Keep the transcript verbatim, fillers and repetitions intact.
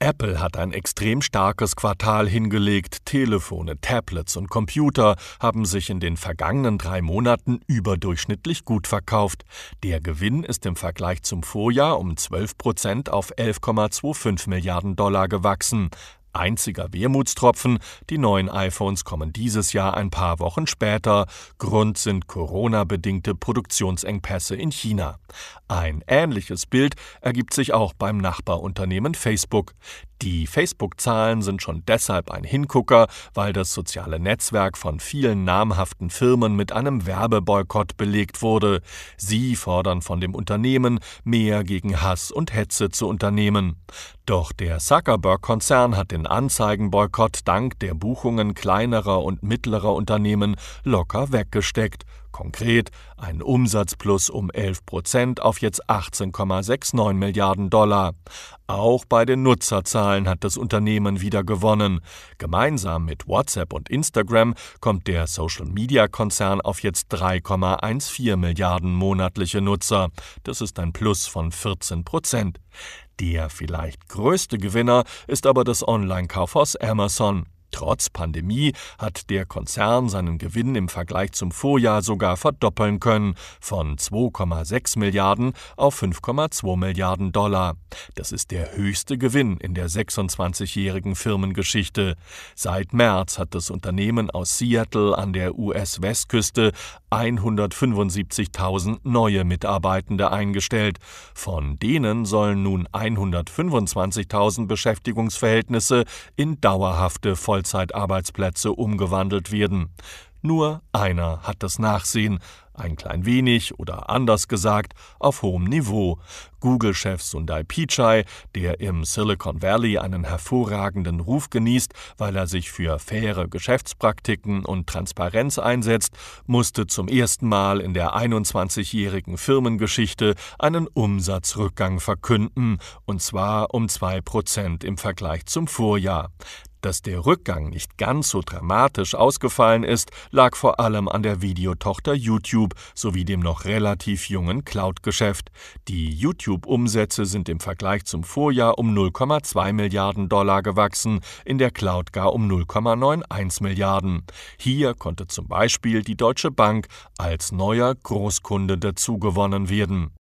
Apple hat ein extrem starkes Quartal hingelegt. Telefone, Tablets und Computer haben sich in den vergangenen drei Monaten überdurchschnittlich gut verkauft. Der Gewinn ist im Vergleich zum Vorjahr um zwölf Prozent auf elf Komma fünfundzwanzig Milliarden Dollar gewachsen. Einziger Wermutstropfen: die neuen iPhones kommen dieses Jahr ein paar Wochen später. Grund sind Corona-bedingte Produktionsengpässe in China. Ein ähnliches Bild ergibt sich auch beim Nachbarunternehmen Facebook. Die Facebook-Zahlen sind schon deshalb ein Hingucker, weil das soziale Netzwerk von vielen namhaften Firmen mit einem Werbeboykott belegt wurde. Sie fordern von dem Unternehmen, mehr gegen Hass und Hetze zu unternehmen. Doch der Zuckerberg-Konzern hat den Anzeigenboykott dank der Buchungen kleinerer und mittlerer Unternehmen locker weggesteckt. Konkret ein Umsatzplus um elf Prozent auf jetzt achtzehn Komma neunundsechzig Milliarden Dollar. Auch bei den Nutzerzahlen hat das Unternehmen wieder gewonnen. Gemeinsam mit WhatsApp und Instagram kommt der Social-Media-Konzern auf jetzt drei Komma vierzehn Milliarden monatliche Nutzer. Das ist ein Plus von vierzehn Prozent. Der vielleicht größte Gewinner ist aber das Online-Kaufhaus Amazon. Trotz Pandemie hat der Konzern seinen Gewinn im Vergleich zum Vorjahr sogar verdoppeln können, von zwei Komma sechs Milliarden auf fünf Komma zwei Milliarden Dollar. Das ist der höchste Gewinn in der sechsundzwanzigjährigen Firmengeschichte. Seit März hat das Unternehmen aus Seattle an der U S-Westküste hundertfünfundsiebzigtausend neue Mitarbeitende eingestellt. Von denen sollen nun hundertfünfundzwanzigtausend Beschäftigungsverhältnisse in dauerhafte Vollzeitarbeitsplätze umgewandelt werden. Nur einer hat das Nachsehen, ein klein wenig oder anders gesagt auf hohem Niveau. Google-Chef Sundar Pichai, der im Silicon Valley einen hervorragenden Ruf genießt, weil er sich für faire Geschäftspraktiken und Transparenz einsetzt, musste zum ersten Mal in der einundzwanzigjährigen Firmengeschichte einen Umsatzrückgang verkünden, und zwar um zwei Prozent im Vergleich zum Vorjahr. Dass der Rückgang nicht ganz so dramatisch ausgefallen ist, lag vor allem an der Videotochter YouTube sowie dem noch relativ jungen Cloud-Geschäft. Die YouTube-Umsätze sind im Vergleich zum Vorjahr um null Komma zwei Milliarden Dollar gewachsen, in der Cloud gar um null Komma einundneunzig Milliarden. Hier konnte zum Beispiel die Deutsche Bank als neuer Großkunde dazugewonnen werden.